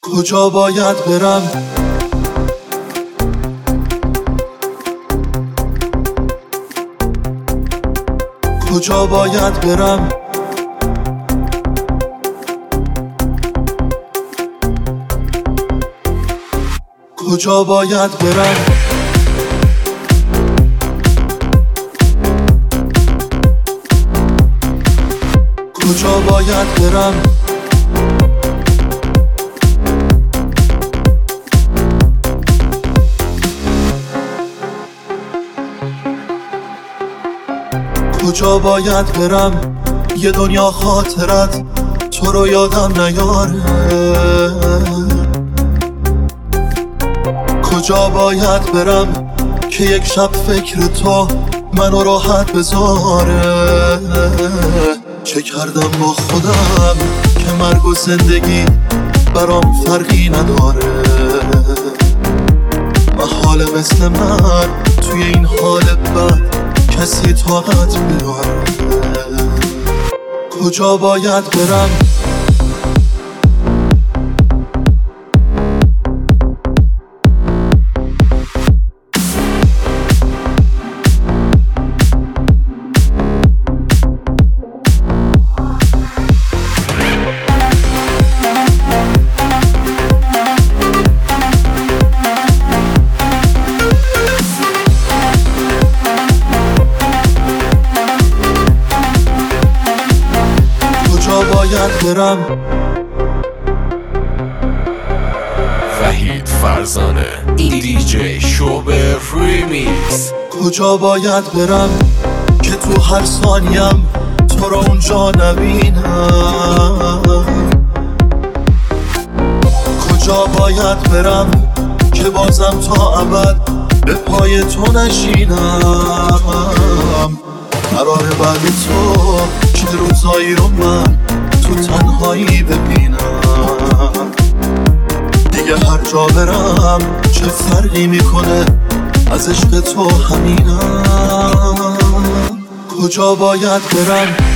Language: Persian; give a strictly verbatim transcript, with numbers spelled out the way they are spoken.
کجا باید برم؟ کجا باید برم؟ کجا باید برم؟ کجا باید برم؟ کجا باید برم؟ یه دنیا خاطرت تو رو یادم نیاره. کجا باید برم که یک شب فکر تو منو راحت بذاره؟ چه کردم با خودم که مرگ و زندگی برام فرقی نداره؟ محال مثل من توی این حال بد کسی طاقت بیاره. کجا باید برم؟ باید برم؟ وحید فرزانه دی جی شوبر ریمیکس. کجا باید برم که تو هر ثانیم تو رو اونجا نبینم؟ کجا باید برم که بازم تا ابد به پای تو نشینم؟ قراره بعد تو چه روزایی رو من تو تنهایی ببینم؟ دیگه هر جا برم چه فرقی میکنه، از عشق تو همینم. کجا باید برم؟